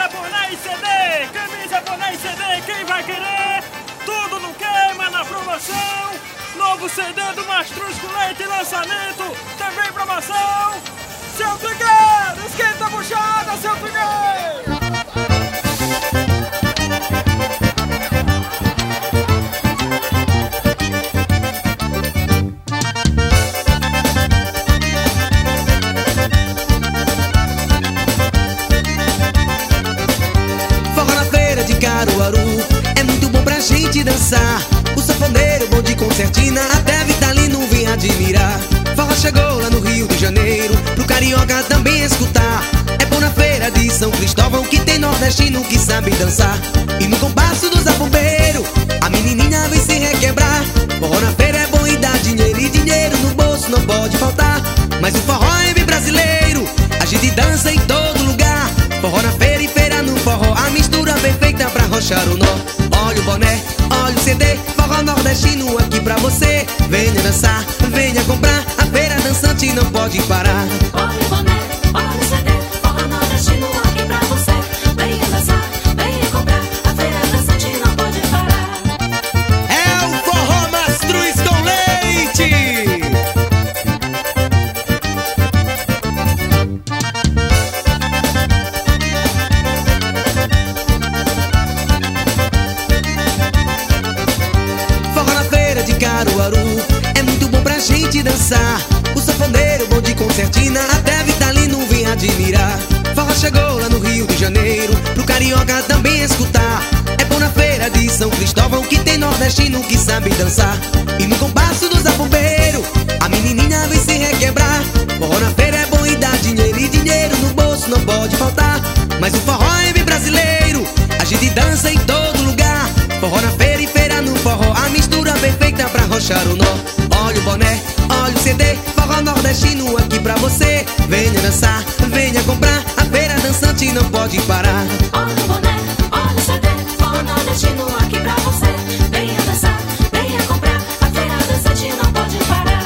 camisa, boné e CD. Camisa, boné e CD, quem vai querer? Tudo no queima na promoção. Novo CD do Mastruz com Leite, lançamento. Também promoção. Seu Figueiro, esquenta a buchada, seu Figueiro. Caruaru é muito bom pra gente dançar. O sanfoneiro, bom de concertina, até Vitalino vem admirar. Forró chegou lá no Rio de Janeiro, pro carioca também escutar. É bom na feira de São Cristóvão, que tem nordestino que sabe dançar. E no compasso do zabumbeiro, a menininha vem se requebrar. Forró na feira é bom e dá dinheiro, e dinheiro no bolso não pode faltar. Mas o forró é bem brasileiro, a gente dança em todo lugar. Forró na feira e feira no forró, a mistura perfeita pra arrochar o nó. Olha o boné, olha o CD, forró nordestino aqui pra você. Venha dançar, venha comprar, a feira dançante não pode parar. Olha o boné, olha o CD, forró nordestino aqui pra você. Venha dançar, venha comprar, a feira dançante não pode parar. É o forró Mastruz com Leite. Caruaru é muito bom pra gente dançar. O sanfoneiro, bom de concertina, até Vitalino vem admirar. Forró chegou lá no Rio de Janeiro, pro carioca também escutar. É bom na feira de São Cristóvão, que tem nordestino que sabe dançar. E no compasso do zabumbeiro, a menininha vem se requebrar. Forró na feira é bom e dá dinheiro, e dinheiro no bolso não pode faltar. Mas o forró é bem brasileiro, a gente dança em todo lugar. Forró na feira e feira no forró, a mistura perfeita pra arrochar o nó. Olha o boné, olha o CD, forró nordestino aqui pra você. Venha dançar, venha comprar, a feira dançante não pode parar. Olha o boné, olha o CD, forró nordestino aqui pra você. Venha dançar, venha comprar, a feira dançante não pode parar.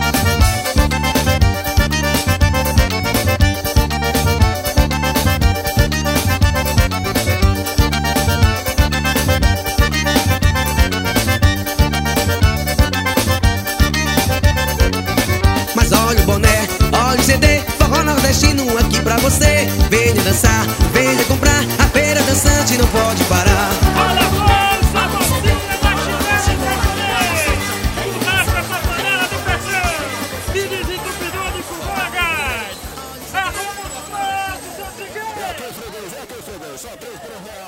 Olha o boné, olha o CD, forró nordestino aqui pra você. Venha dançar, venha comprar, a feira dançante não pode parar. Olha a força, mocinha da chinesa e japonês. Mostra essa panela de pressão. Me desentupidor de fubagás. Arruma o seu Figueiro. Só 3 por R$1.